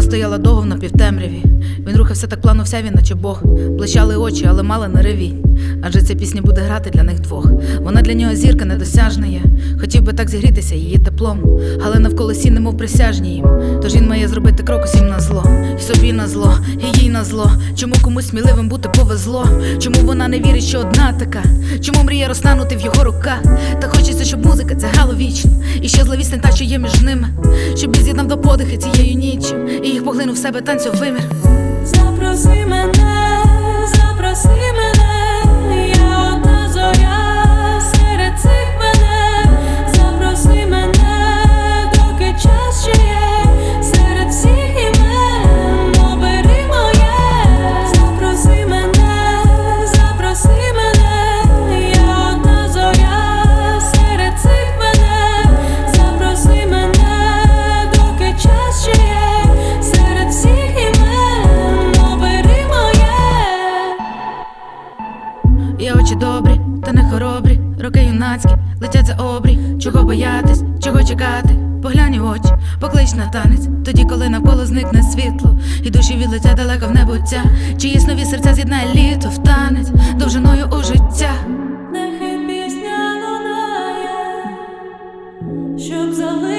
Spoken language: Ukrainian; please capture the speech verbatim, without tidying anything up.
стояла довго в напівтемряві. Він рухався так плавно, вся він, наче Бог. Блищали очі, але мала не ревінь. Адже ця пісня буде грати для них двох. Вона для нього зірка недосяжна є. Хотів би так зігрітися її теплом, але навколо сі немов присяжні їм. Тож він має зробити крок усім на зло. І собі на зло, і їй на зло. Чому комусь сміливим бути повезло? Чому вона не вірить, що одна така? Чому мріє розтанути в його руках? Та хочеться, щоб музика ця грала вічно. І ще зловісне та, що є між ними. Щоб він з'єднав до подихи цією ніччю і їх поглинув в себе танцю вимір. Запроси мене, запроси мене, я одна зоря серед цих мене. Запроси мене, доки час ще є, серед всіх імен обери моє. Запроси мене, запроси мене, я одна зоря серед цих мене. Запроси мене, доки час ще є, серед всіх імен обери моє. Є очі добрі, та не хоробрі, роки юнацькі, летять за обрій. Чого боятись, чого чекати? Поглянь у очі, поклич на танець. Тоді, коли навколо зникне світло, і душі відлетять далеко в небуття. Чиїсь нові серця з'єднає літо в танець довжиною у життя. Нехай пісня лунає, щоб залишити